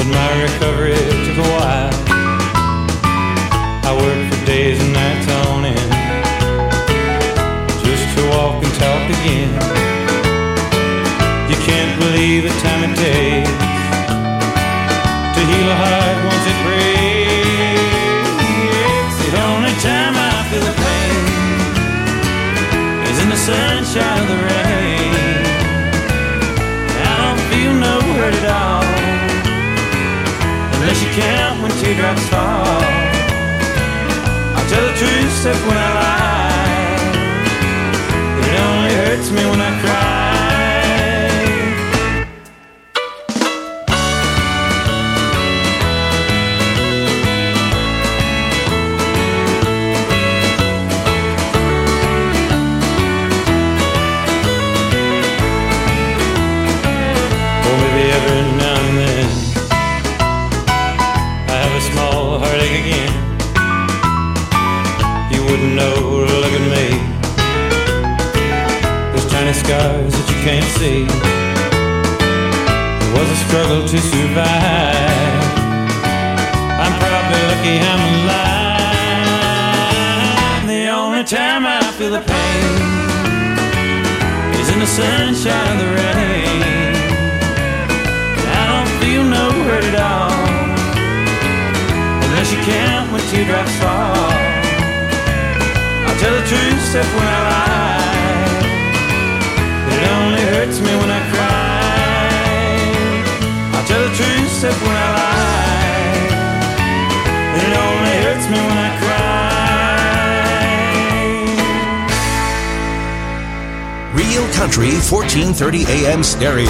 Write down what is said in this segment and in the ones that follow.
but my recovery took a while. I worked for days and nights on end, just to walk and talk again. You can't believe the time it takes to heal a heart once it breaks. The only time I feel the pain is in the sunshine of the rain. I don't feel no hurt at all, unless you count when teardrops fall. I'll tell the truth except when I lie, but it only hurts me when I cry. Every now and then I have a small heartache again. You wouldn't know to look at me, those tiny scars that you can't see. It was a struggle to survive. I'm probably lucky I'm alive. The only time I feel the pain is in the sunshine of the rain. No hurt at all, unless you count when teardrops fall. I'll tell the truth except when I lie, but it only hurts me when I cry. I'll tell the truth except when I lie, but it only hurts me when I cry. Real Country 1430 AM stereo.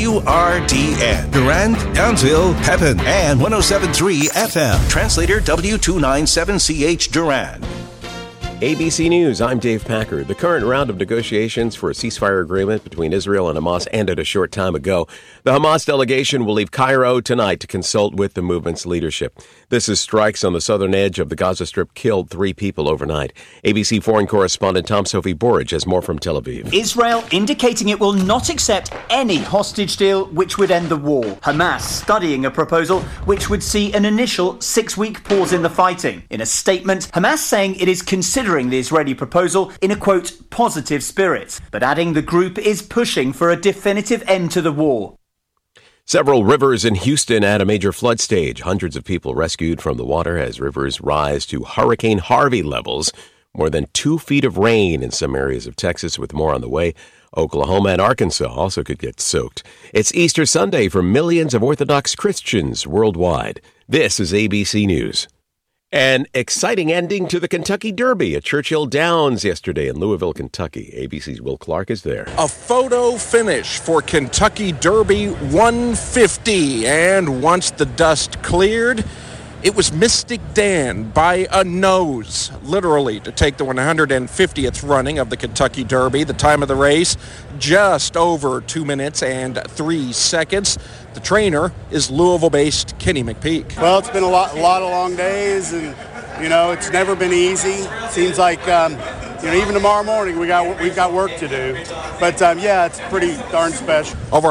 WRDN. Durand, Townsville, Pepin, and 107.3 FM. Translator W297CH Durand. ABC News, I'm Dave Packer. The current round of negotiations for a ceasefire agreement between Israel and Hamas ended a short time ago. The Hamas delegation will leave Cairo tonight to consult with the movement's leadership. This is strikes on the southern edge of the Gaza Strip killed 3 people overnight. ABC foreign correspondent Tom Sophie Borage has more from Tel Aviv. Israel indicating it will not accept any hostage deal which would end the war. Hamas studying a proposal which would see an initial 6-week pause in the fighting. In a statement, Hamas saying it is considering the Israeli proposal in a, quote, positive spirit, but adding the group is pushing for a definitive end to the war. Several rivers in Houston at a major flood stage. Hundreds of people rescued from the water as rivers rise to Hurricane Harvey levels. More than 2 feet of rain in some areas of Texas, with more on the way. Oklahoma and Arkansas also could get soaked. It's Easter Sunday for millions of Orthodox Christians worldwide. This is ABC News. An exciting ending to the Kentucky Derby at Churchill Downs yesterday in Louisville, Kentucky. ABC's Will Clark is there. A photo finish for Kentucky Derby 150. And once the dust cleared, it was Mystic Dan by a nose, literally, to take the 150th running of the Kentucky Derby. The time of the race, just over 2 minutes and 3 seconds. The trainer is Louisville-based Kenny McPeak. Well, it's been a lot of long days, and, it's never been easy. Seems like, even tomorrow morning we've got work to do. But, it's pretty darn special. Over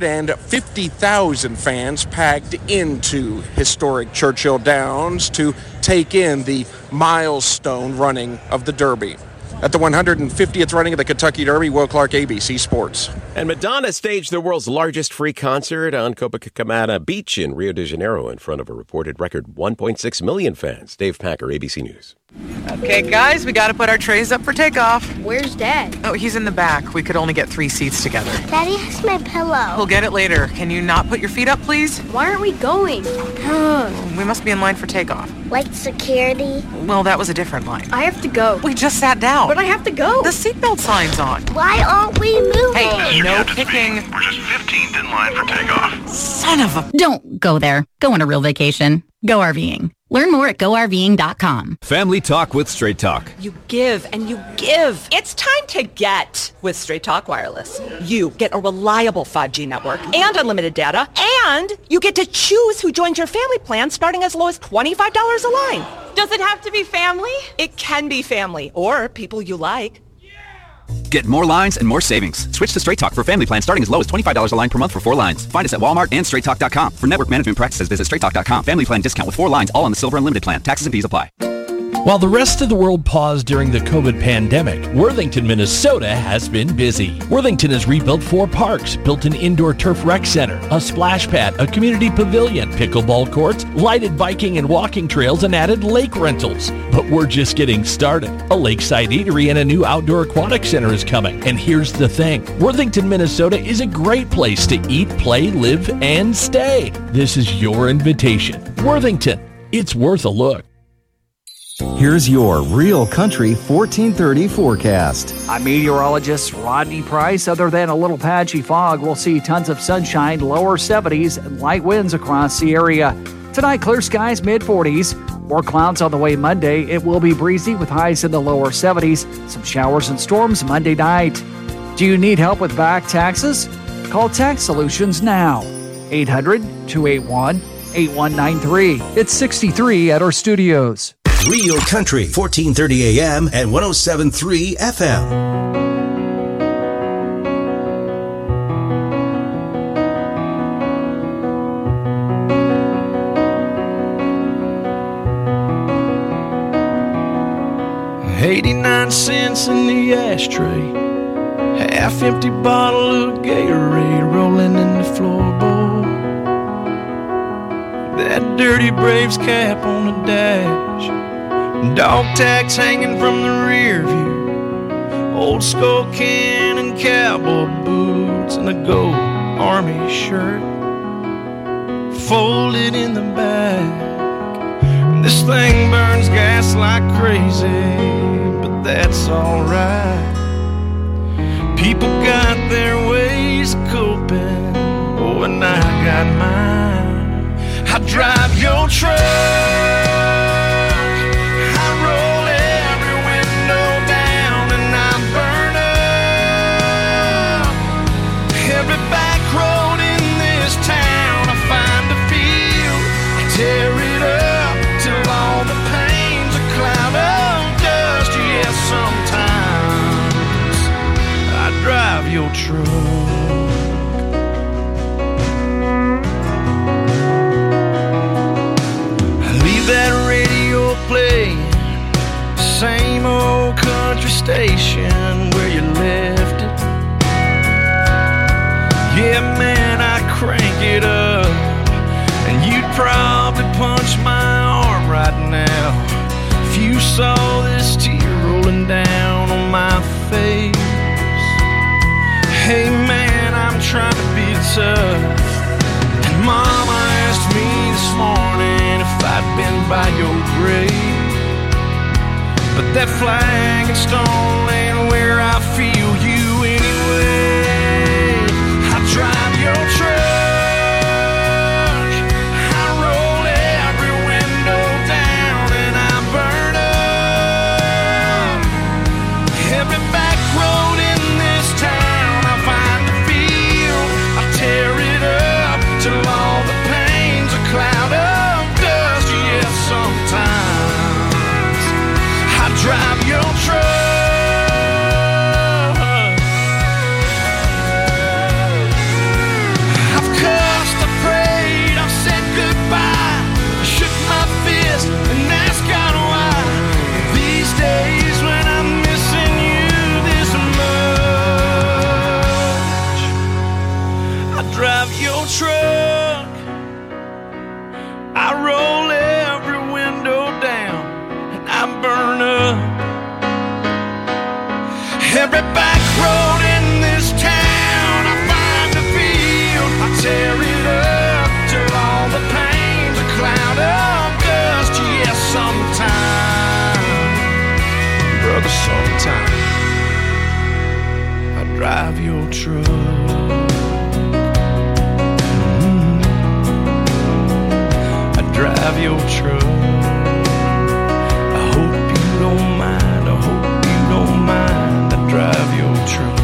150,000 fans packed into historic Churchill Downs to take in the milestone running of the Derby. At the 150th running of the Kentucky Derby, Will Clark, ABC Sports. And Madonna staged the world's largest free concert on Copacabana Beach in Rio de Janeiro in front of a reported record 1.6 million fans. Dave Packer, ABC News. Okay, guys, we got to put our trays up for takeoff. Where's Dad? Oh, he's in the back. We could only get 3 seats together. Daddy has my pillow. We'll get it later. Can you not put your feet up, please? Why aren't we going? We must be in line for takeoff. Like security? Well, that was a different line. I have to go. We just sat down. But I have to go. The seatbelt sign's on. Why aren't we moving? Hey, no picking. We're just 15th in line for takeoff. Son of a... Don't go there. Go on a real vacation. Go RVing. Learn more at GoRVing.com. Family Talk with Straight Talk. You give and you give. It's time to get with Straight Talk Wireless. You get a reliable 5G network and unlimited data, and you get to choose who joins your family plan starting as low as $25 a line. Does it have to be family? It can be family or people you like. Get more lines and more savings. Switch to Straight Talk for family plan starting as low as $25 a line per month for 4 lines. Find us at Walmart and StraightTalk.com. For network management practices, visit StraightTalk.com. Family plan discount with 4 lines, all on the Silver Unlimited plan. Taxes and fees apply. While the rest of the world paused during the COVID pandemic, Worthington, Minnesota has been busy. Worthington has rebuilt 4 parks, built an indoor turf rec center, a splash pad, a community pavilion, pickleball courts, lighted biking and walking trails, and added lake rentals. But we're just getting started. A lakeside eatery and a new outdoor aquatic center is coming. And here's the thing. Worthington, Minnesota is a great place to eat, play, live, and stay. This is your invitation. Worthington. It's worth a look. Here's your Real Country 1430 forecast. I'm meteorologist Rodney Price. Other than a little patchy fog, we'll see tons of sunshine, lower 70s, and light winds across the area. Tonight, clear skies, mid-40s. More clouds on the way Monday. It will be breezy with highs in the lower 70s. Some showers and storms Monday night. Do you need help with back taxes? Call Tax Solutions now. 800-281-8193. It's 63 at our studios. Real Country, 1430 AM and 107.3 FM. $0.89 in the ashtray, half-empty bottle of Gatorade rolling in the floorboard. That dirty Braves cap on the dash, dog tags hanging from the rear view, old skull can and cowboy boots, and a gold army shirt folded in the back. This thing burns gas like crazy, but that's alright. People got their ways of coping, oh, and I got mine. I drive your truck, I roll every window down, and I burn up every back road in this town. I find a field, I tear it up till all the pain's a cloud of dust. Yes, sometimes I drive your truck. That radio playing, same old country station where you left it. Yeah, man, I crank it up, and you'd probably punch my arm right now if you saw this tear rolling down on my face. Hey, man, I'm trying to be tough, and Mama asked me this morning if I'd been by your grave, but that flag and stone ain't where I feel you anyway. I drive your truck, I roll every window down, and I burn up every back road in this town. I find the field, I tear it up till all the pain's a cloud of dust. Yes, sometimes I drive your truck. I've cussed, I prayed, I've said goodbye, I shook my fist and asked God why. These days when I'm missing you this much, I drive your truck, I roll every window down, and I burn up every back road in this town. I find a field, I tear it up till all the pain's a cloud of dust. Yes, sometime, brother, sometime I drive your truck. Drive your truck. I hope you don't mind, I hope you don't mind. I drive your truck.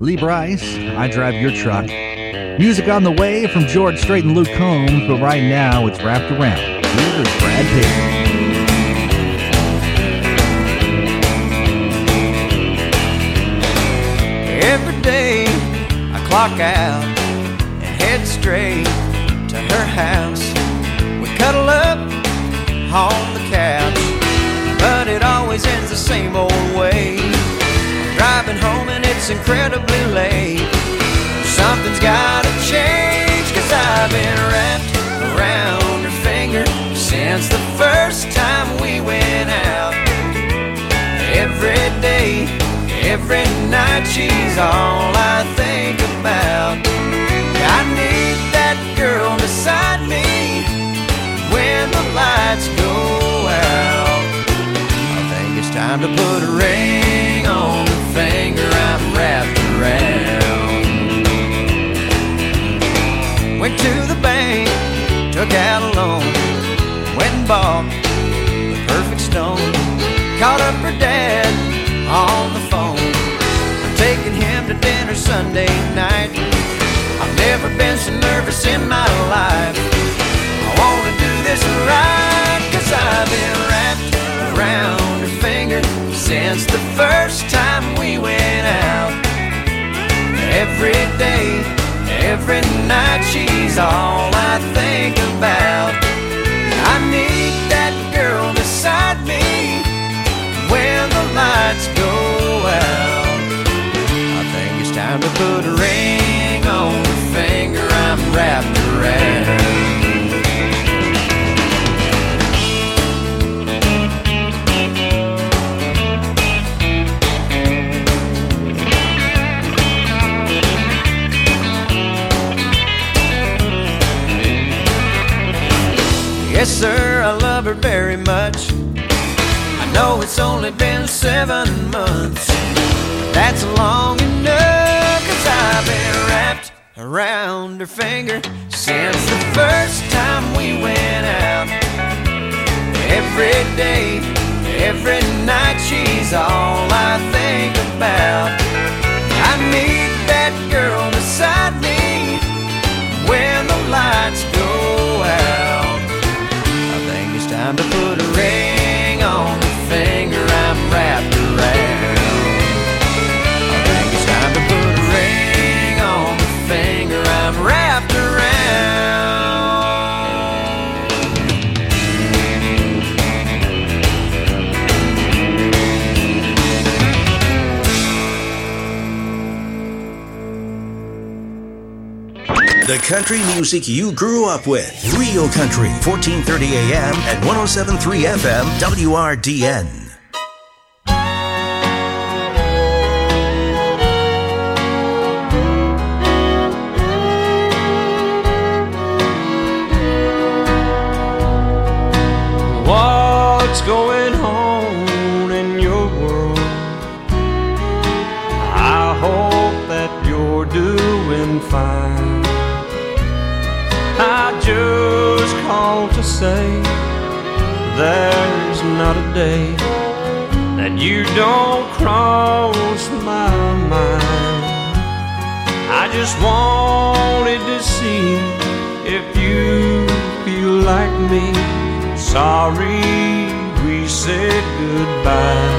Lee Bryce, I Drive Your Truck. Music on the way from George Strait and Luke Combs, but right now it's Wrapped Around. Here's Brad Pitt. Every day I clock out and head straight to her house. We cuddle up on the couch, but it always ends the same old way. I'm driving home and it's incredibly late. Something's gotta change, 'cause I've been wrapped around her finger since the first time we went out. Every day, every night, she's all I think about. I need that girl beside me when the lights go out. I think it's time to put a ring on the finger I'm wrapped around. Went to the bank, took out a loan, went and bought the perfect stone. Called up her dad on the phone, I'm taking him to dinner Sunday night. I've never been so nervous in my life. I wanna do this right, 'cause I've been wrapped around her finger since the first time we went out. Every day, every night, she's all I think about. I need that girl beside me when the lights go out. I think it's time to put a ring on the finger I'm wrapped around. Yes, sir, I love her very much. I know it's only been 7 months, but that's long enough, 'cause I've been wrapped around her finger since the first time we went out. Every day, every night, she's all I think about. I need that girl beside me when the lights go out. I think it's time to put a ring on the finger I'm wrapped around. I think it's time to put a ring on the finger I'm wrapped around. The country music you grew up with. Real Country, 1430 AM and 107.3 FM, WRDN. What's going on in your world? I hope that you're doing fine. I just called to say there's not a day that you don't cross my mind. I just wanted to see if you feel like me. Sorry we said goodbye.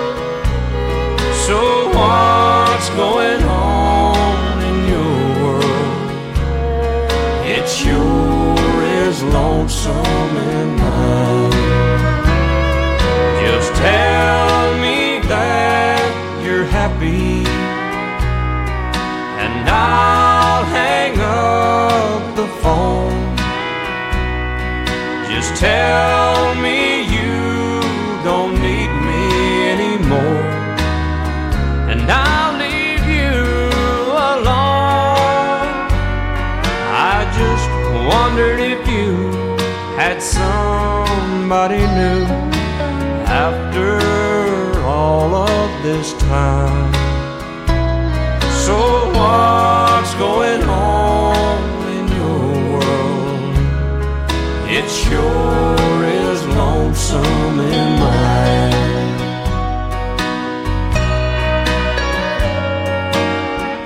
So what's going on in your world? It sure is lonesome in mine. Just tell me that you're happy, and I'll hang up the phone. Just tell me you don't need me anymore, and I'll leave you alone. I just wondered if you had somebody new after all of this time. So what's going on in your world? It sure is lonesome in mine.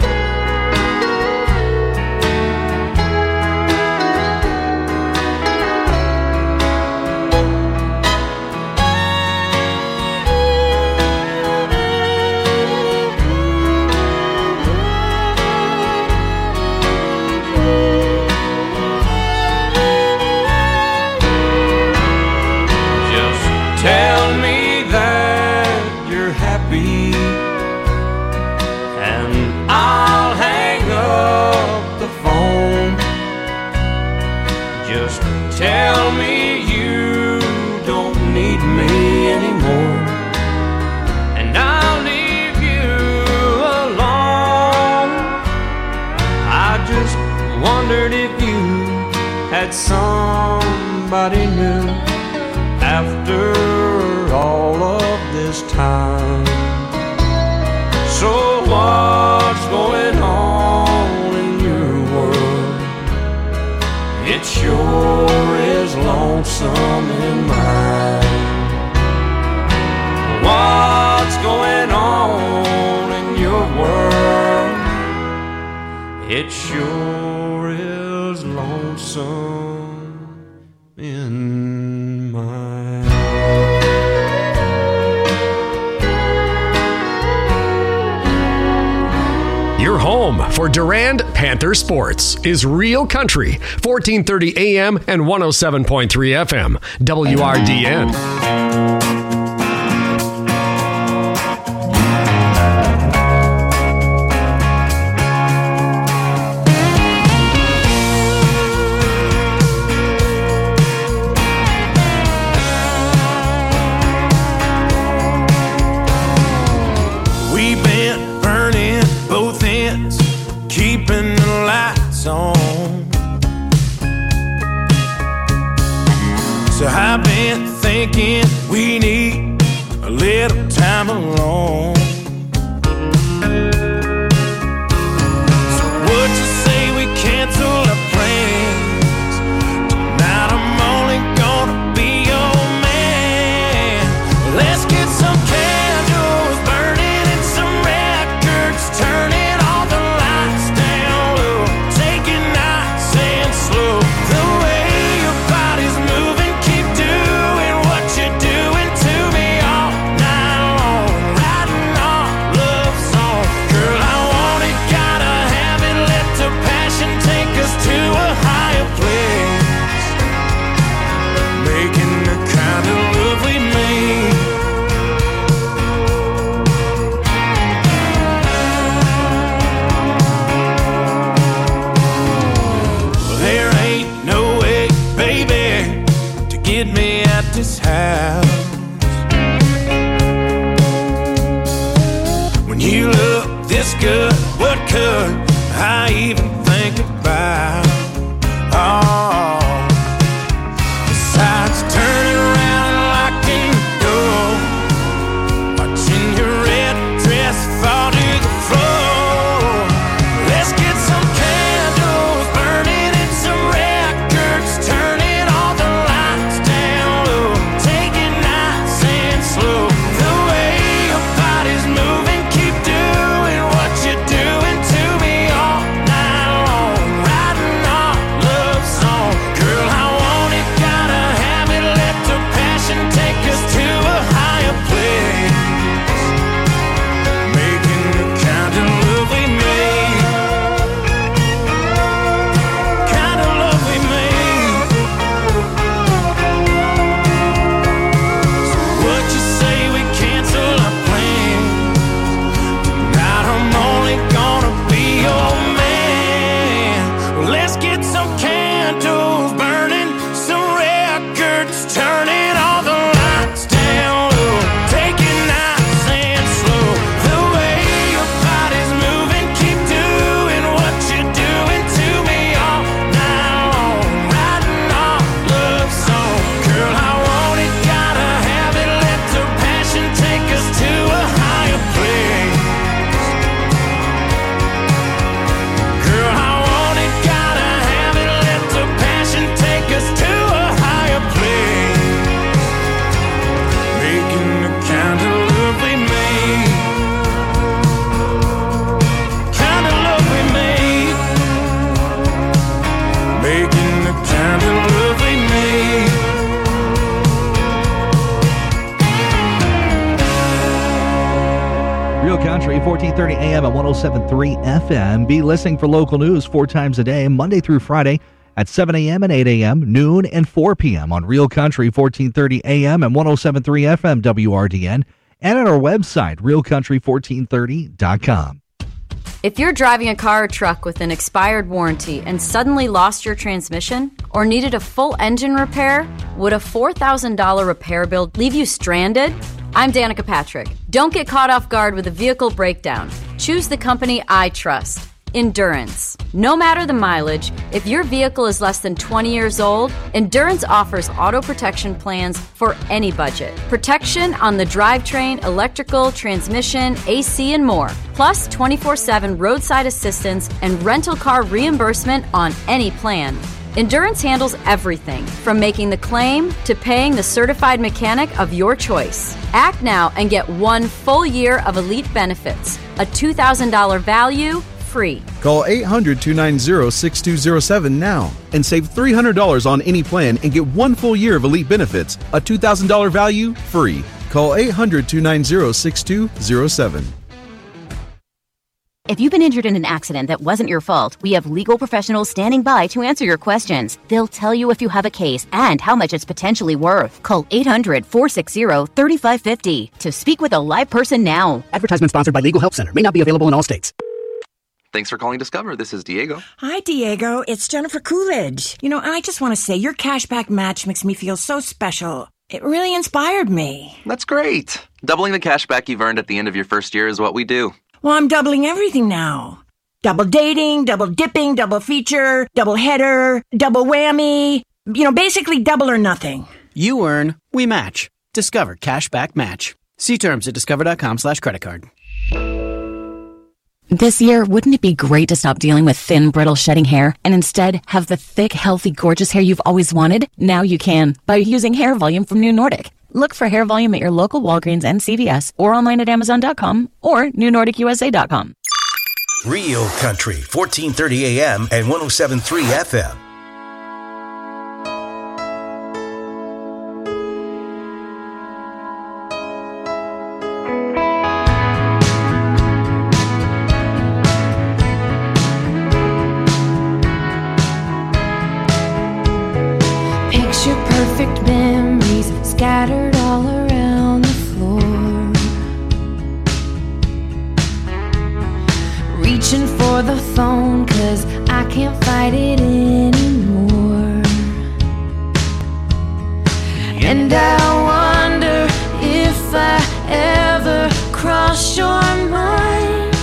Just tell me you don't need me anymore, and I'll leave you alone. I just wondered if you had somebody new after all of this time. So what's going on in your world? It sure is lonesome in mine. What's going on in your world? It sure is lonesome in mine. Your home for Durand Panther sports is Real Country, 1430 AM and 107.3 FM, WRDN. Keeping the lights on. So I've been thinking we need a little time alone. So would you say we cancel our plans? Tonight I'm only gonna be your man. Let's get some candles burning and some records turning. This house, when you look this good, what could I even think about? Oh, besides turning around and locking the door, watching your red dress fall to the floor. Let's get some candles burning and some records turning all the lights down. Country, 1430 AM at 107.3 FM. Be listening for local news 4 times a day, Monday through Friday at 7 a.m. and 8 a.m., noon and 4 p.m. on Real Country, 1430 AM and 107.3 FM WRDN, and at our website, realcountry1430.com. If you're driving a car or truck with an expired warranty and suddenly lost your transmission or needed a full engine repair, would a $4,000 repair bill leave you stranded? I'm Danica Patrick. Don't get caught off guard with a vehicle breakdown. Choose the company I trust. Endurance. No matter the mileage, if your vehicle is less than 20 years old, Endurance offers auto protection plans for any budget. Protection on the drivetrain, electrical, transmission, AC, and more. Plus 24/7 roadside assistance and rental car reimbursement on any plan. Endurance handles everything from making the claim to paying the certified mechanic of your choice. Act now and get 1 full year of elite benefits. A $2,000 value, free. Call 800-290-6207 now and save $300 on any plan and get 1 full year of elite benefits. A $2,000 value, free. Call 800-290-6207. If you've been injured in an accident that wasn't your fault, we have legal professionals standing by to answer your questions. They'll tell you if you have a case and how much it's potentially worth. Call 800-460-3550 to speak with a live person now. Advertisement sponsored by Legal Help Center. May not be available in all states. Thanks for calling Discover. This is Diego. Hi, Diego. It's Jennifer Coolidge. I just want to say your cashback match makes me feel so special. It really inspired me. That's great. Doubling the cashback you've earned at the end of your first year is what we do. Well, I'm doubling everything now. Double dating, double dipping, double feature, double header, double whammy. Basically double or nothing. You earn, we match. Discover Cashback Match. See terms at discover.com/creditcard. This year, wouldn't it be great to stop dealing with thin, brittle, shedding hair and instead have the thick, healthy, gorgeous hair you've always wanted? Now you can by using Hair Volume from New Nordic. Look for Hair Volume at your local Walgreens and CVS or online at Amazon.com or NewNordicUSA.com. Real Country, 1430 AM and 107.3 FM. Picture perfect memories scattered all around the floor. Reaching for the phone 'cause I can't fight it anymore. And I wonder if I ever cross your mind.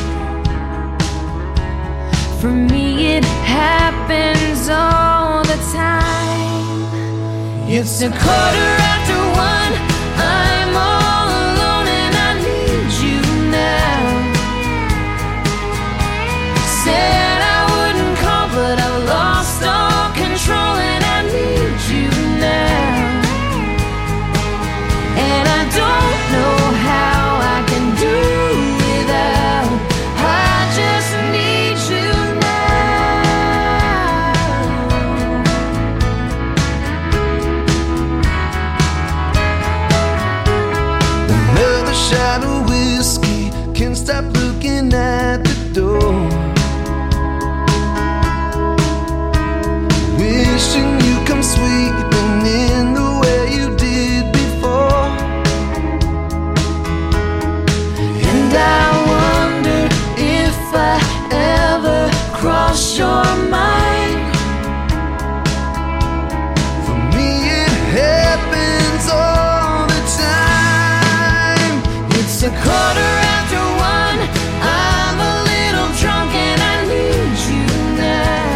For me it happens all the time. It's 1:15. I'm all alone and I need you now. Said I wouldn't call, but I've lost all control and I need you now. And I don't know how I can do without. I just need you Another shot of whiskey, can't stop looking at the door. Wishing you come sweeping in the way you did before. And I wonder if I ever cross your mind. For me it happens all the time. It's 1:15. I'm a little drunk and I need you now.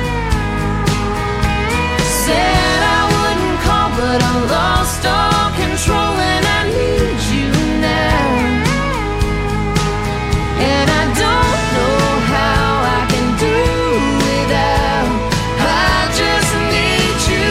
Said I wouldn't call, but I lost all control and I need you now. And I don't know how I can do without. I just need you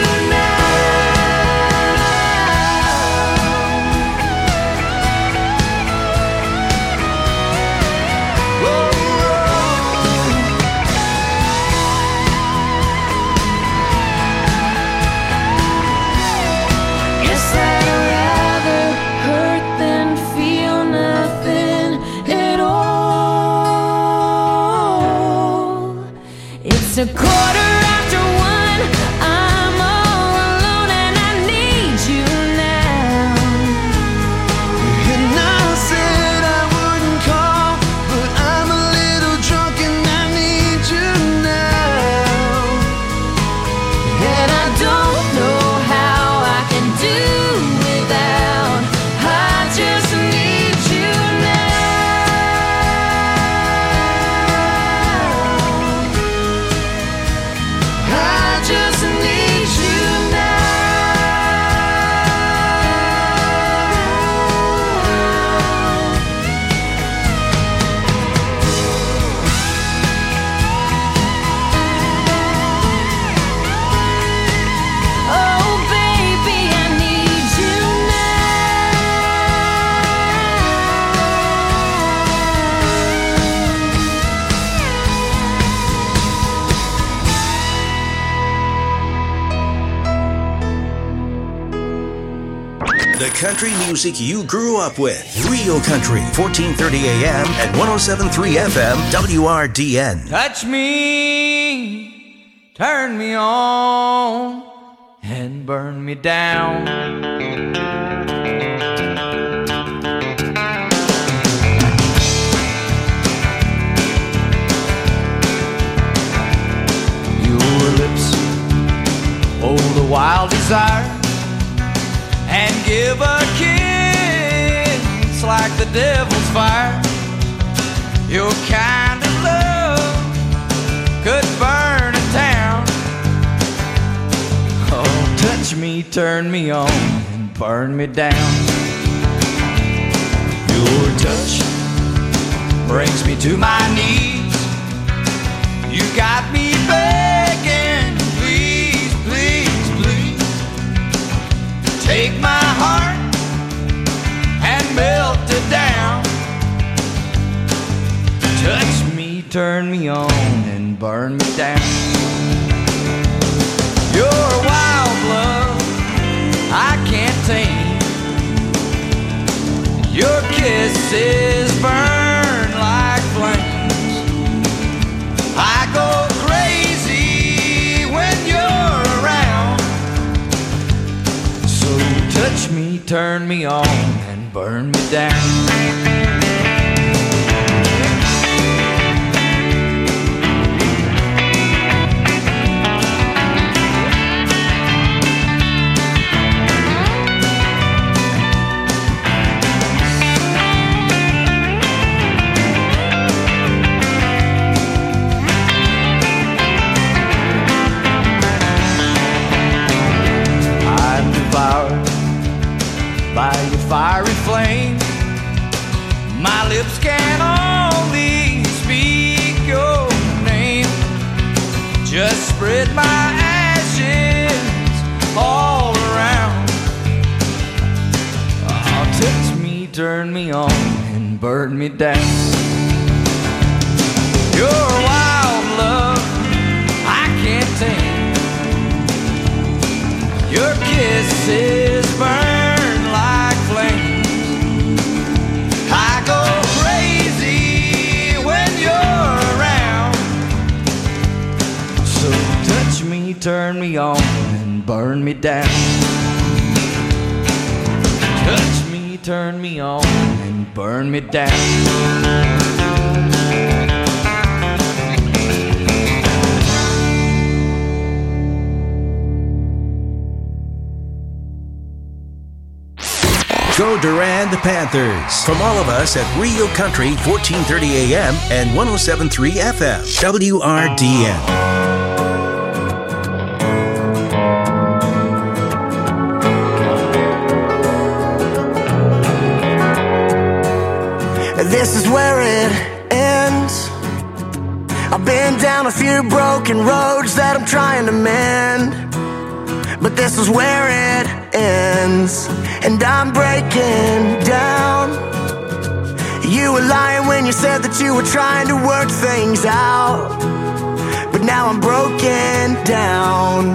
Guess I'd rather hurt than feel nothing at all. It's 1:15. I'm all alone and I need you now. And I said I wouldn't call, but I'm a little drunk The country music you grew up with. Real Country, 1430 AM and 107.3 FM, WRDN. Touch me, turn me on, and burn me down. Your lips hold a wild desire and give a kiss like the devil's fire. Your kind of love could burn a town. Oh, touch me, turn me on, and burn me down. Your touch brings me to my knees. You got me begging, please, please, please. Take my heart and melt it down. Touch me, turn me on, and burn me down. Your wild love I can't tame. Your kisses burn like flames. I go crazy when you're around. So touch me, turn me on, and burn me down. By your fiery flame, my lips can only speak your name. Just spread my ashes all around. Oh, touch me, turn me on, and burn me down. Your wild love I can't tame. Your kisses burn like flames. I go crazy when you're around. So touch me, turn me on, and burn me down. Touch me, turn me on, and burn me down. Go Durand Panthers. From all of us at Real Country, 1430 AM and 107.3 FM, WRDN. This is where it ends. I've been down a few broken roads that I'm trying to mend, but this is where it ends. And I'm breaking down. You were lying when you said that you were trying to work things out, but now I'm broken down.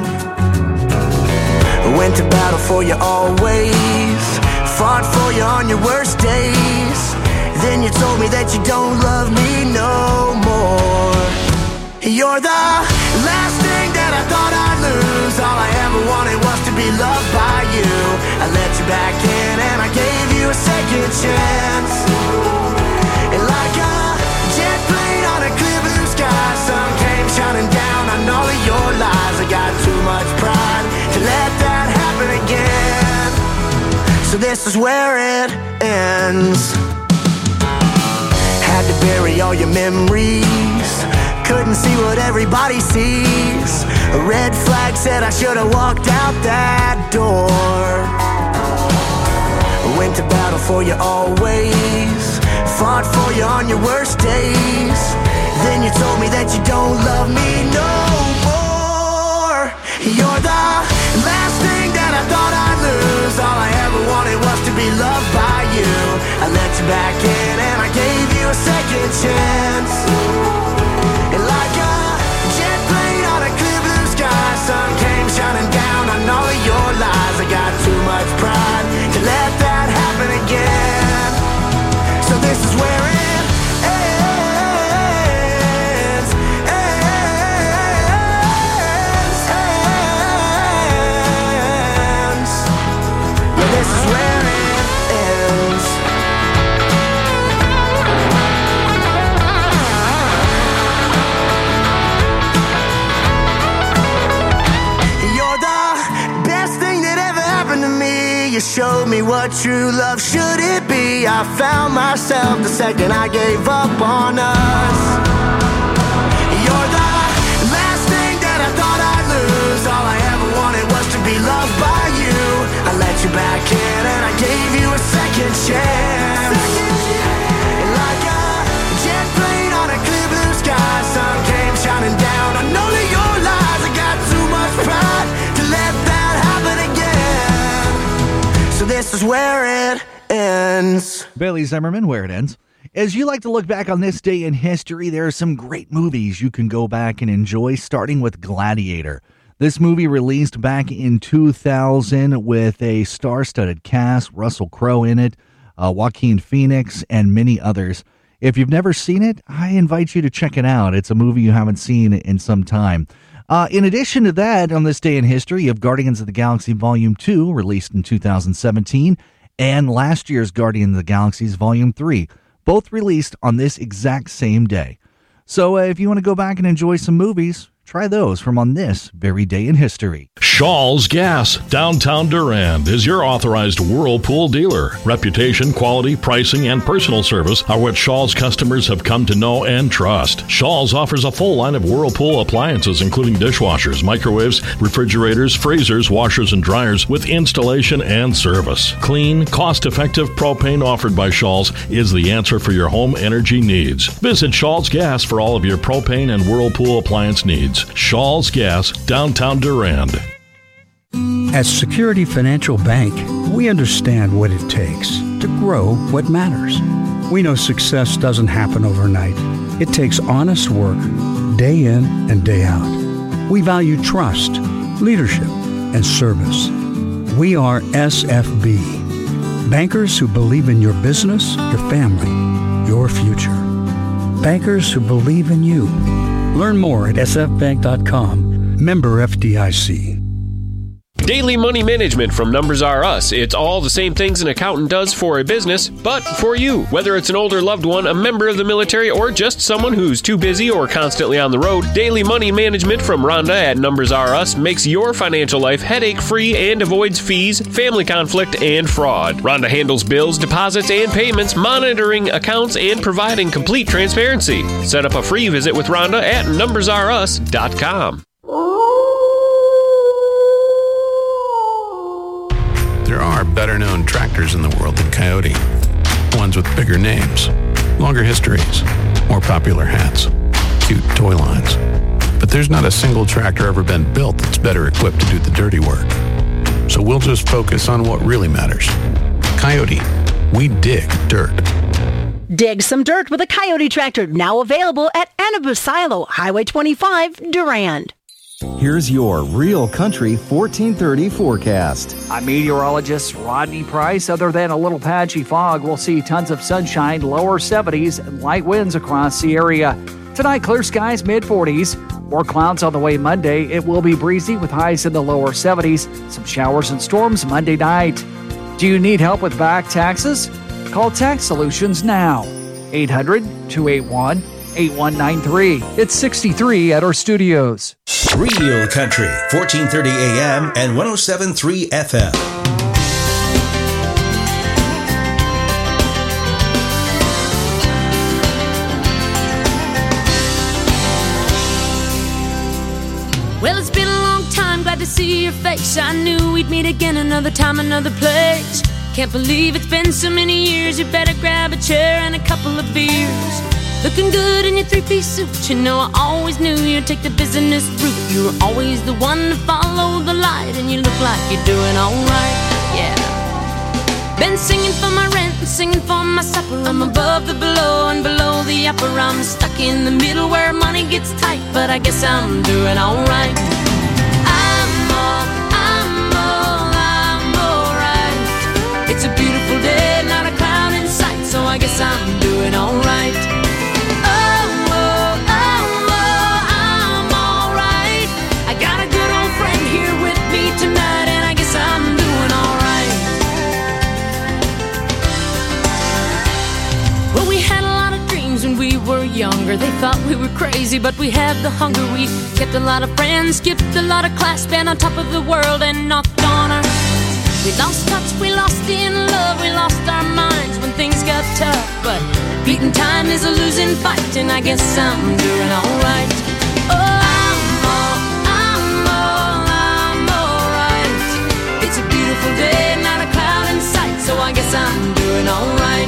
I went to battle for you always, fought for you on your worst days. Then you told me that you don't love me no more. You're the last thing that I thought I'd lose. All I ever wanted was to be loved by you. I let you back in and I gave you a second chance. And like a jet plane on a clear blue sky, sun came shining down on all of your lies. I got too much pride to let that happen again. So this is where it ends. Had to bury all your memories, couldn't see what everybody sees. A red flag said I should have walked out that door. Went to battle for you always, fought for you on your worst days. Then you told me that you don't love me no more. You're the last thing that I thought I'd lose. All I ever wanted was to be loved by you. I let you back in and I gave you a second chance. And like a jet plane on a clear blue sky, sun came shining down on all of your lies. I got too much pride to let you showed me what true love should it be. I found myself the second I gave up on us. You're the last thing that I thought I'd lose. All I ever wanted was to be loved by you. I let you back in and I gave you a second chance. Like a jet plane on a clear blue sky, sun came shining down. I know that your lies, I got too much pride to let that happen again. So this is where it ends. Bailey Zimmerman, Where It Ends. As you like to look back on this day in history, there are some great movies you can go back and enjoy, starting with Gladiator. This movie released back in 2000 with a star-studded cast, Russell Crowe in it, Joaquin Phoenix, and many others. If you've never seen it, I invite you to check it out. It's a movie you haven't seen in some time. In addition to that, on this day in history, you have Guardians of the Galaxy Volume 2, released in 2017, and last year's Guardians of the Galaxy Volume 3, both released on this exact same day. So if you want to go back and enjoy some movies, try those from on this very day in history. Shaw's Gas, downtown Durand, is your authorized Whirlpool dealer. Reputation, quality, pricing, and personal service are what Shaw's customers have come to know and trust. Shaw's offers a full line of Whirlpool appliances, including dishwashers, microwaves, refrigerators, freezers, washers, and dryers with installation and service. Clean, cost-effective propane offered by Shaw's is the answer for your home energy needs. Visit Shaw's Gas for all of your propane and Whirlpool appliance needs. Shaw's Gas, downtown Durand. At Security Financial Bank, we understand what it takes to grow what matters. We know success doesn't happen overnight. It takes honest work, day in and day out. We value trust, leadership, and service. We are SFB, bankers who believe in your business, your family, your future. Bankers who believe in you. Learn more at sfbank.com. Member FDIC. Daily money management from Numbers R Us. It's all the same things an accountant does for a business, but for you. Whether it's an older loved one, a member of the military, or just someone who's too busy or constantly on the road, daily money management from Rhonda at Numbers R Us makes your financial life headache-free and avoids fees, family conflict, and fraud. Rhonda handles bills, deposits, and payments, monitoring accounts, and providing complete transparency. Set up a free visit with Rhonda at numbersrus.com. There are better-known tractors in the world than Coyote. Ones with bigger names, longer histories, more popular hats, cute toy lines. But there's not a single tractor ever been built that's better equipped to do the dirty work. So we'll just focus on what really matters. Coyote, we dig dirt. Dig some dirt with a Coyote tractor, now available at Anabasilo, Highway 25, Durand. Here's your Real Country 1430 forecast. I'm meteorologist Rodney Price. Other than a little patchy fog, we'll see tons of sunshine, lower 70s, and light winds across the area. Tonight, clear skies, mid-40s. More clouds on the way Monday. It will be breezy with highs in the lower 70s. Some showers and storms Monday night. Do you need help with back taxes? Call Tax Solutions now. 800-281-8193. It's 63 at our studios. Real Country, 1430 AM and 107.3 FM. Well, it's been a long time, glad to see your face. I knew we'd meet again another time, another place. Can't believe it's been so many years. You better grab a chair and a couple of beers. Looking good in your three-piece suit. You know I always knew you'd take the business route. You were always the one to follow the light, and you look like you're doing alright, yeah. Been singing for my rent and singing for my supper. I'm above the below and below the upper. I'm stuck in the middle where money gets tight, but I guess I'm doing alright. I'm alright. It's a beautiful day, not a cloud in sight, so I guess I'm doing alright. Tonight, and I guess I'm doing alright. Well, we had a lot of dreams when we were younger. They thought we were crazy, but we had the hunger. We kept a lot of friends, skipped a lot of class, been on top of the world and knocked on our We lost touch, we lost in love, we lost our minds when things got tough. But beating time is a losing fight, and I guess I'm doing alright. Oh, I'm alright. It's a beautiful day, not a cloud in sight, so I guess I'm doing alright.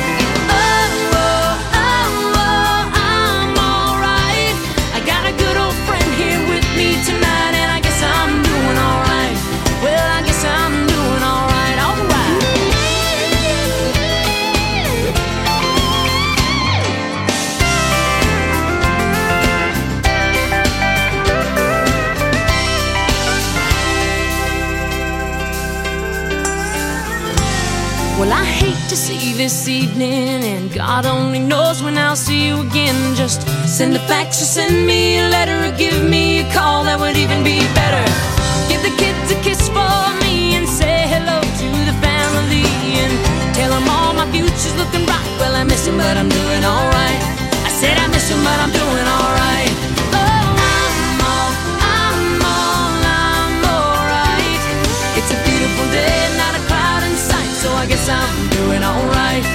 Tonight, and I guess I'm doing alright. Well, I guess I'm doing alright, alright. Well, I hate to see this evening, and God only knows when I'll see you again. Just send a fax or send me a letter, or give me a call, that would even be better. Give the kids a kiss for me and say hello to the family, and tell them all my future's looking bright. Well, I miss them, but I'm doing alright. I said I miss them, but I'm doing alright. Oh, I'm alright. It's a beautiful day, not a cloud in sight, so I guess I'm doing alright.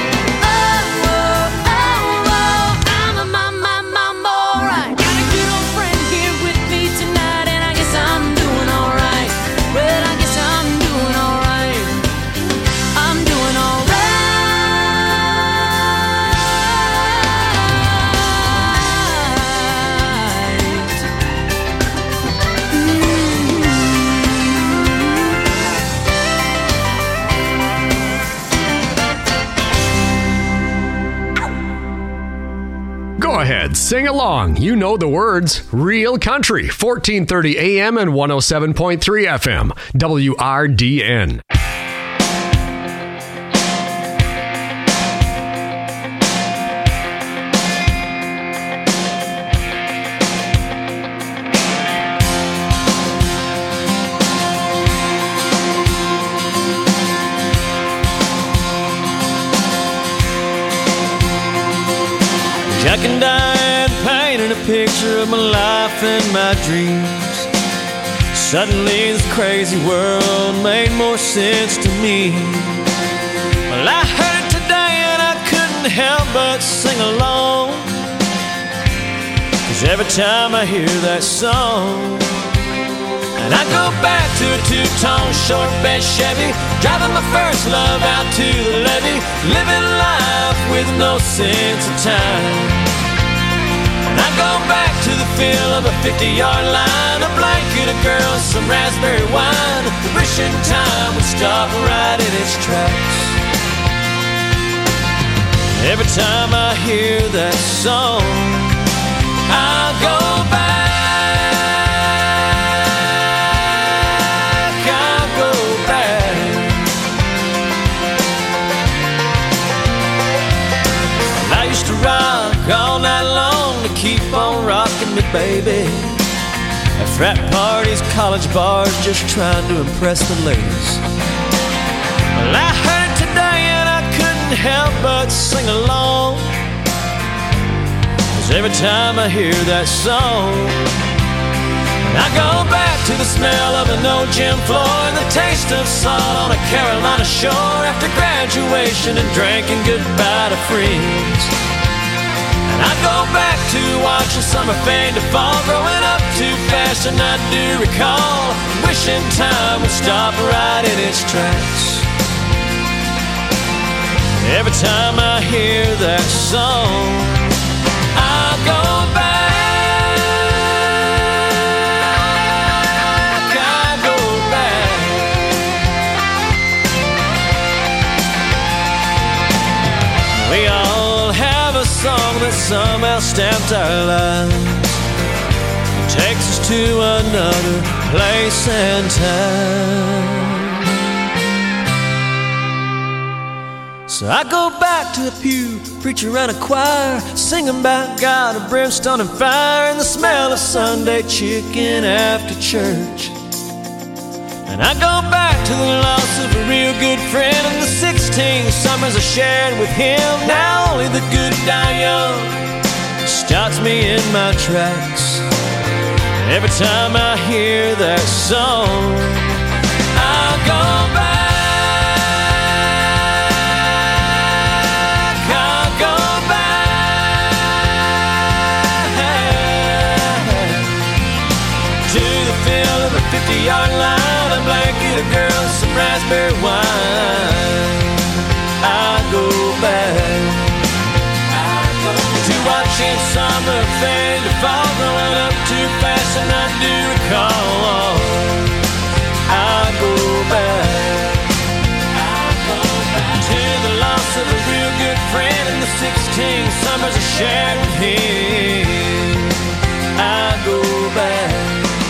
Go ahead, sing along. You know the words. Real Country, 1430 AM and 107.3 FM, WRDN. Jack and Diane painted a picture of my life and my dreams. Suddenly this crazy world made more sense to me. Well, I heard it today and I couldn't help but sing along, 'cause every time I hear that song, and I go back to a two-tone short bed Chevy, driving my first love out to the levee, living life with no sense of time. And I go back to the feel of a 50-yard line, a blanket, a girl, some raspberry wine, wishing time would stop right in its tracks. Every time I hear that song, I'll go back. All night long to keep on rocking me, baby. At frat parties, college bars, just trying to impress the ladies. Well, I heard it today and I couldn't help but sing along, 'cause every time I hear that song, I go back to the smell of an old gym floor and the taste of salt on a Carolina shore after graduation and drinking goodbye to friends. I go back to watching summer fade to fall, growing up too fast and I do recall, wishing time would stop right in its tracks. Every time I hear that song, I'll go back, I'll go back. We all have a song that somehow stamped our lives, takes us to another place and time. So I go back to the pew, preacher and a choir, singing about God of brimstone and fire, and the smell of Sunday chicken after church. And I go back to the loss of a real good friend and the 16 summers I shared with him. Now only the good die young stops me in my tracks. Every time I hear that song, I'll go back. a girl some raspberry wine, I go back to watching summer fade to fall, growing up too fast and I do recall. I go back to the loss of a real good friend and the 16 summers I shared with him. I go back.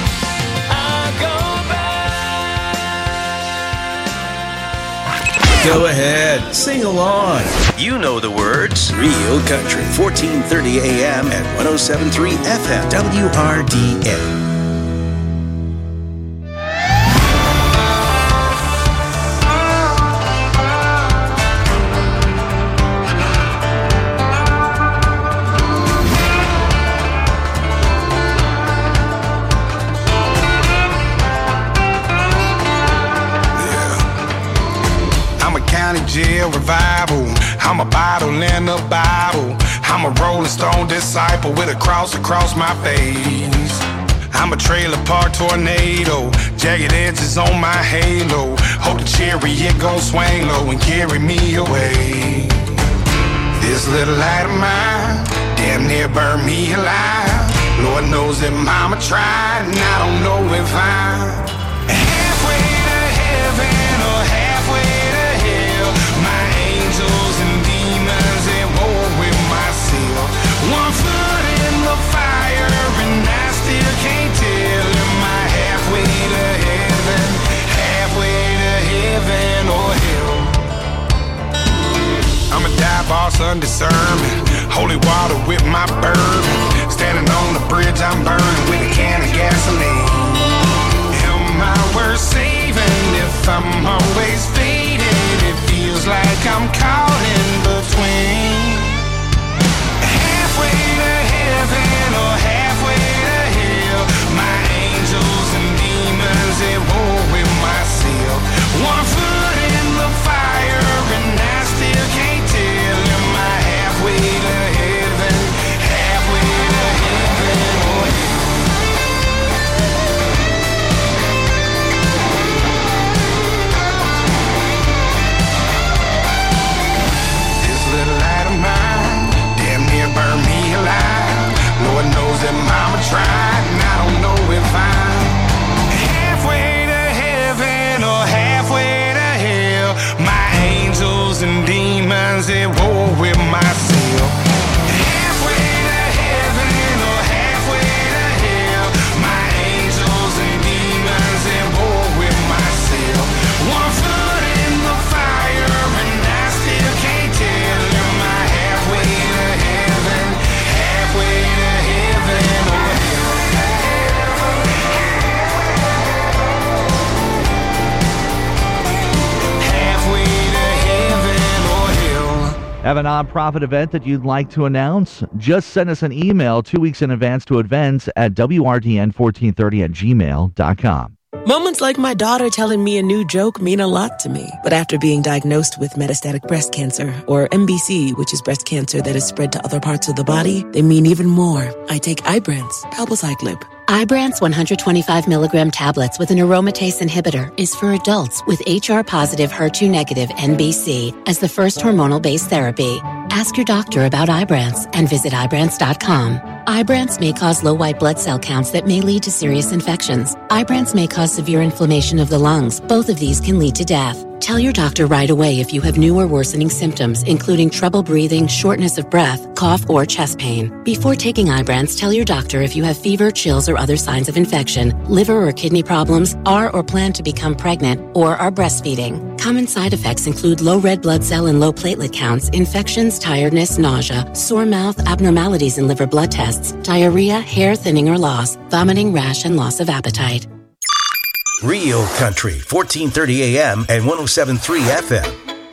Go ahead, sing along. You know the words. Real Country, 1430 AM and 107.3 FM, WRDN. Jail revival. I'm a bottle in a bottle. I'm a Rolling Stone disciple with a cross across my face. I'm a trailer park tornado. Jagged edges on my halo. Hope the chariot gon' swing low and carry me away. This little light of mine damn near burned me alive. Lord knows that mama tried, and I don't know if I'm halfway to heaven or halfway to hell. My angels and demons at war with myself. One foot in the fire and I still can't tell. Am I halfway to heaven, halfway to heaven or hell? I'm a dive boss under sermon, holy water with my bourbon. Standing on the bridge I'm burning with a can of gasoline. Am I worth saving if I'm always faded? It feels like I'm caught in between. Halfway to heaven or halfway to hell. My angels and demons at war with myself. One foot in the fire and I still can't tell. Am I halfway to heaven, halfway to heaven or hell? This little light of mine damn near burned me alive. Lord knows that mama tried, and I don't know if I'm halfway to heaven or halfway to hell. My angels and demons at war with myself. Halfway to heaven or halfway to hell. My angels and demons at war with myself. One foot in the fire and I still can't tell. Am I halfway to heaven, halfway to heaven or hell? Halfway to heaven or hell? Have a nonprofit event that you'd like to announce? Just send us an email 2 weeks in advance to events@wrdn1430@gmail.com. Moments like my daughter telling me a new joke mean a lot to me. But after being diagnosed with metastatic breast cancer, or MBC, which is breast cancer that is spread to other parts of the body, they mean even more. I take Ibrance, palbociclib. Ibrance 125 milligram tablets with an aromatase inhibitor is for adults with HR-positive, HER2-negative MBC as the first hormonal-based therapy. Ask your doctor about Ibrance and visit Ibrance.com. Ibrance may cause low white blood cell counts that may lead to serious infections. Ibrance may cause severe inflammation of the lungs. Both of these can lead to death. Tell your doctor right away if you have new or worsening symptoms, including trouble breathing, shortness of breath, cough, or chest pain. Before taking Ibrance, tell your doctor if you have fever, chills, or other signs of infection, liver or kidney problems, are or plan to become pregnant, or are breastfeeding. Common side effects include low red blood cell and low platelet counts, infections, tiredness, nausea, sore mouth, abnormalities in liver blood tests, diarrhea, hair thinning or loss, vomiting, rash, and loss of appetite. Real Country, 1430 AM and 107.3 FM.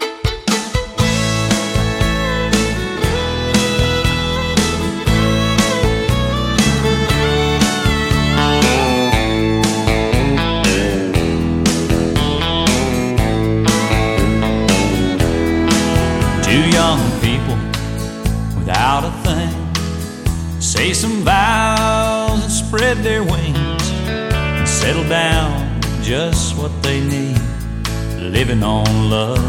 Two young people without a thing say some vows and spread their wings and settle down just what they need, living on love.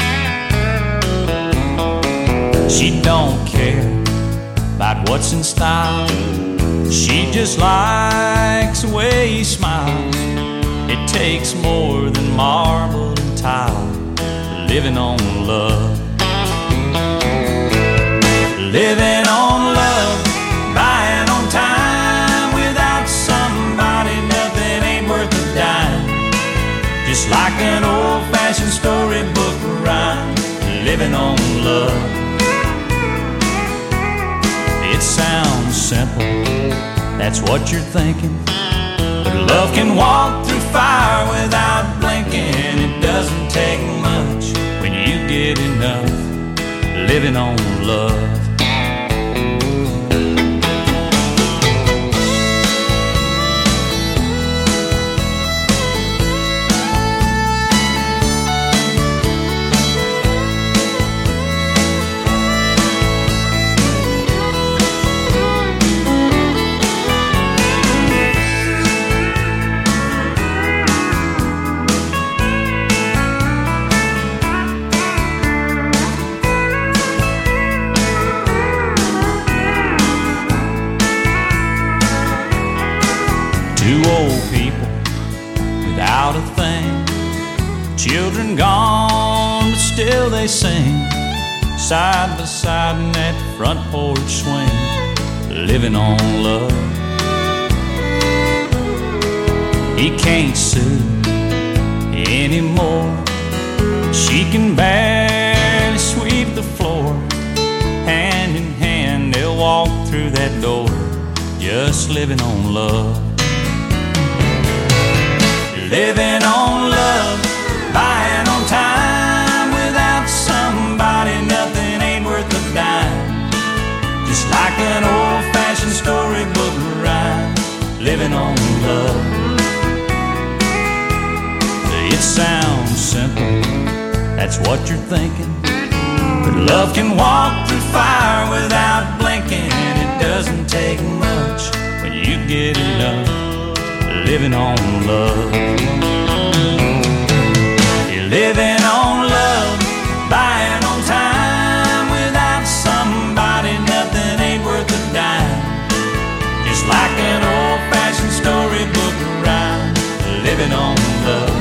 She don't care about what's in style. She just likes the way he smiles. It takes more than marble and tile, living on love. Living on love, buying on time. Without somebody, nothing ain't worth a dime. Just like an old-fashioned storybook rhyme, living on love. It sounds simple, that's what you're thinking. But love can walk through fire without blinking. It doesn't take much when you get enough, living on love. Two old people without a thing, children gone, but still they sing, side by side in that front porch swing, living on love. He can't sue anymore. She can barely sweep the floor. Hand in hand they'll walk through that door, just living on love. Living on love, buying on time. Without somebody, nothing ain't worth a dime. Just like an old-fashioned storybook rhyme, living on love. It sounds simple, that's what you're thinking. But love can walk through fire without blinking. It doesn't take much when you get enough, living on love. You're living on love, buying on time. Without somebody, nothing ain't worth a dime. Just like an old-fashioned storybook rhyme, living on love.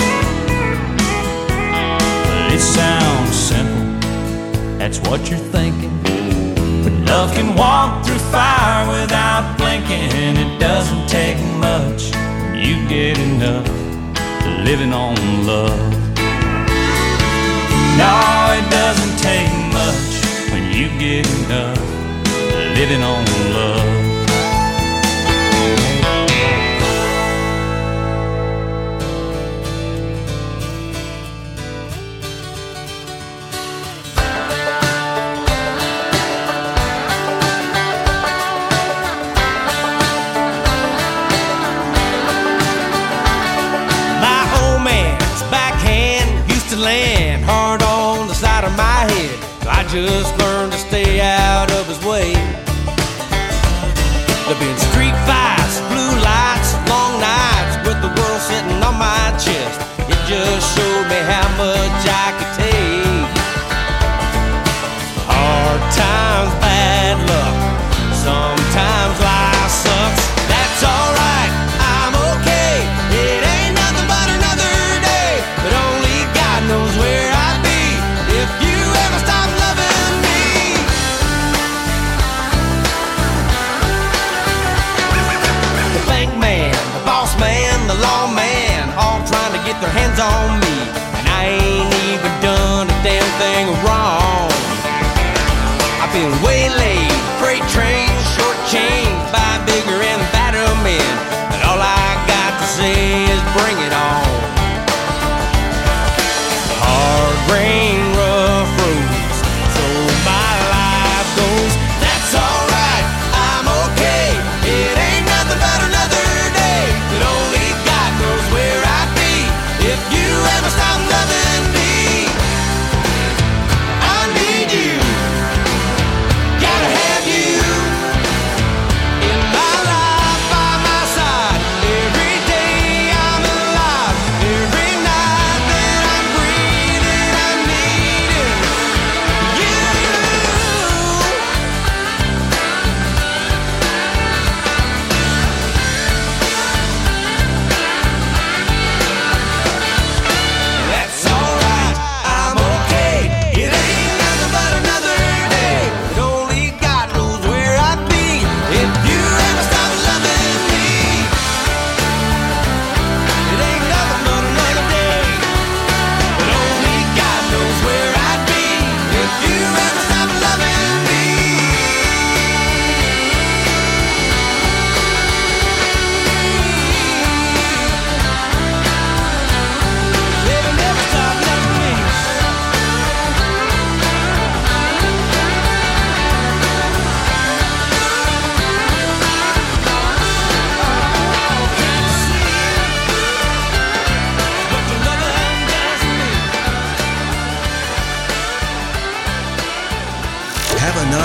It sounds simple, that's what you're thinking. But love can walk through fire without blinking. It doesn't take much when you get enough, living on love. No, it doesn't take much when you get enough, living on love. Land hard on the side of my head, so I just learned to stay out of his way. There've been street fights, blue lights, long nights with the world sitting on my chest. It just showed me how much I could take. Hard times, bad luck, sometimes life sucks. That's alright, I'm okay. It ain't nothing but another day, but only God knows where I'd be if you ever stop loving me. The bank man, the boss man, the lawman, all trying to get their hands on me, and I ain't even done a damn thing wrong. I've been waylaid, freight trains, short changed by bigger and badder men, and all I got to say is bring it on. Hard rain, rough roads, so my life goes. That's alright, I'm okay. It ain't nothing but another day, but only God knows where I'd be if you ever stop loving me.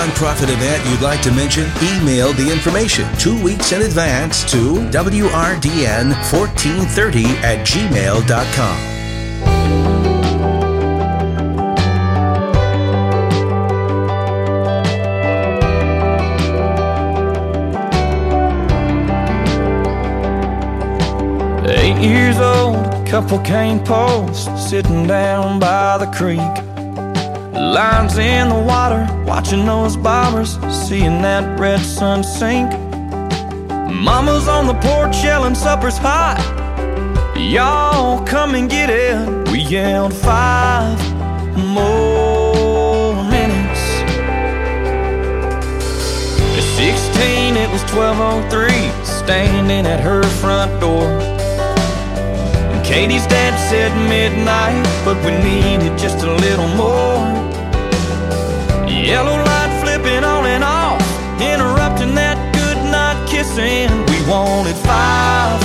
nonprofit event you'd like to mention? Email the information 2 weeks in advance to wrdn1430@gmail.com. Years old, couple cane posts sitting down by the creek. Lines in the water, watching those bobbers, seeing that red sun sink. Mama's on the porch yelling supper's hot. Y'all come and get it. We yelled 5 more minutes. At 16 it was 12:03, standing at her front door. Katie's dad said midnight, but we needed just a little more. Yellow light flipping on and off, interrupting that good night kissing. We wanted 5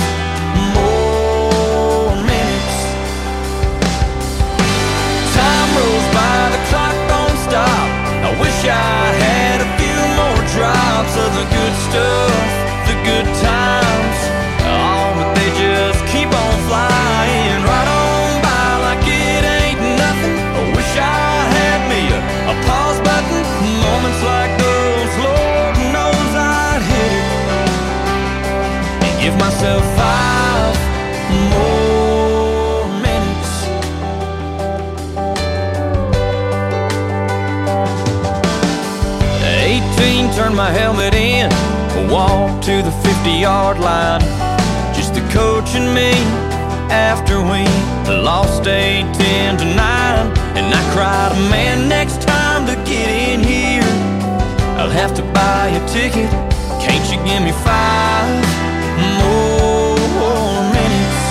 more minutes. Time rolls by, the clock don't stop. I wish I had a few more drops of the good stuff, the good times. Oh, but they just keep on flying right on by like it ain't nothing. I wish I had me a pause button. Moments like those, Lord knows I'd hit it and give myself 5 more minutes. 18, turned my helmet in, walked to the 50-yard line. Just the coach and me after we lost 8-10-9. And I cried, man, next time to get in here I'll have to buy a ticket. Can't you give me 5 more minutes?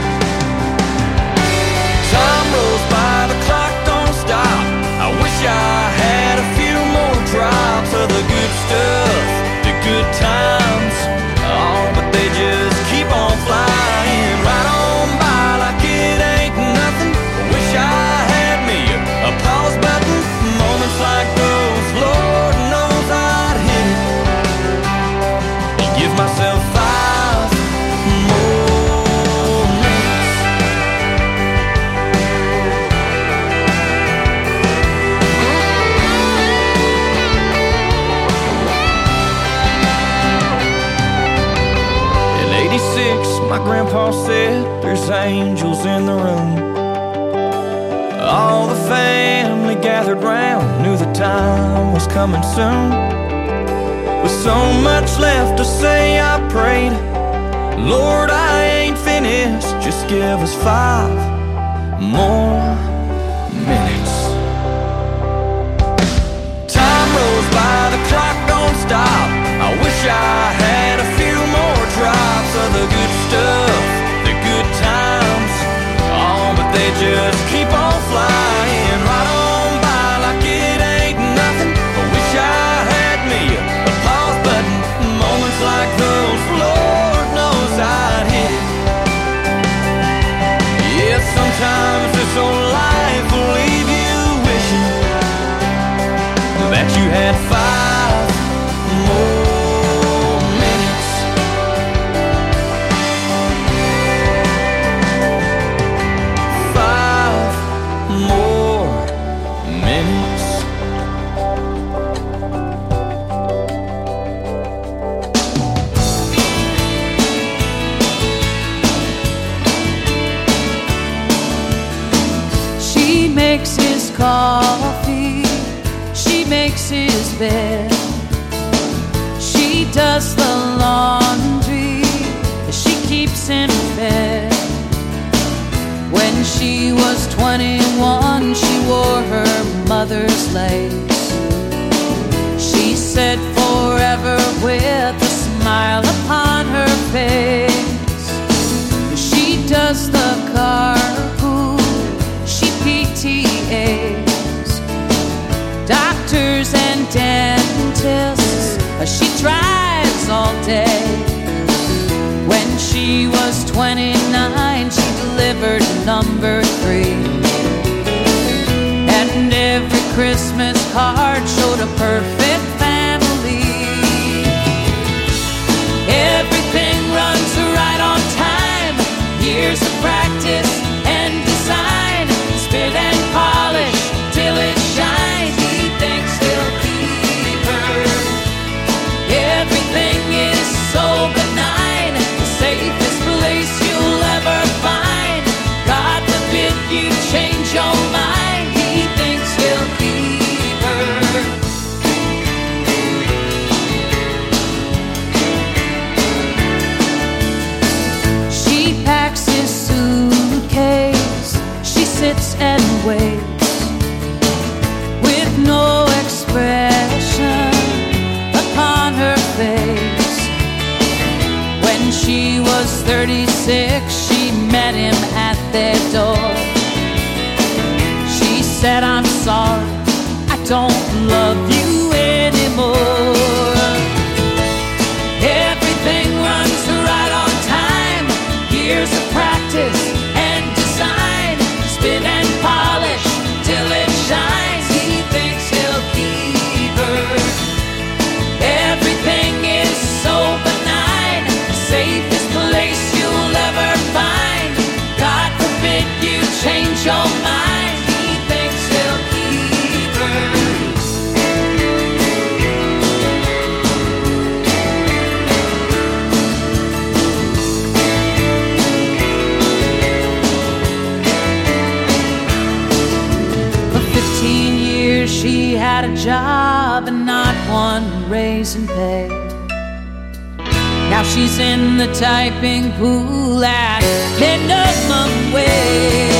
Time rolls by, the clock don't stop. I wish I had a few more drops of the good stuff, the good times. Oh, but they just keep on flying right on by like it ain't nothing. Wish I had me a pause button. Moments like those, Lord knows I'd hit it and give myself 5 more minutes. In 86, my grandpa said there's angels in the room. All the family gathered round, knew the time was coming soon. With so much left to say, I prayed, Lord, I ain't finished, just give us 5 more minutes. Time rolls by, the clock don't stop. I wish I had a few more drops of the good stuff, the good times. Oh, but they just keep on flying right on by like it ain't nothing. I wish I had me a pause button. Moments like those, Lord knows I'd hit it. Yeah, sometimes this old life will leave you wishing that you had 5 more minutes. 5 more minutes. She makes his coffee, she makes his bed, she does the laundry, she keeps him fed. When she was 21, she wore her mother's lace. She said forever with a smile upon her face. She does the carpool, she PTAs, doctors and dentists, she drives all day. When she was 29, she delivered number 3. And every Christmas card showed a perfect sits and waits with no expression upon her face. When she was 36, she met him at their door. She said, I'm sorry, I don't love you anymore. Everything runs right on time, years of practice and design, spin and polish till it shines. He thinks he'll keep her. Everything is so benign, safest place you'll ever find. God forbid you change your mind. He thinks he'll keep her. For 15 years she had a job and not one raise in pay. Now she's in the typing pool at minimum wage.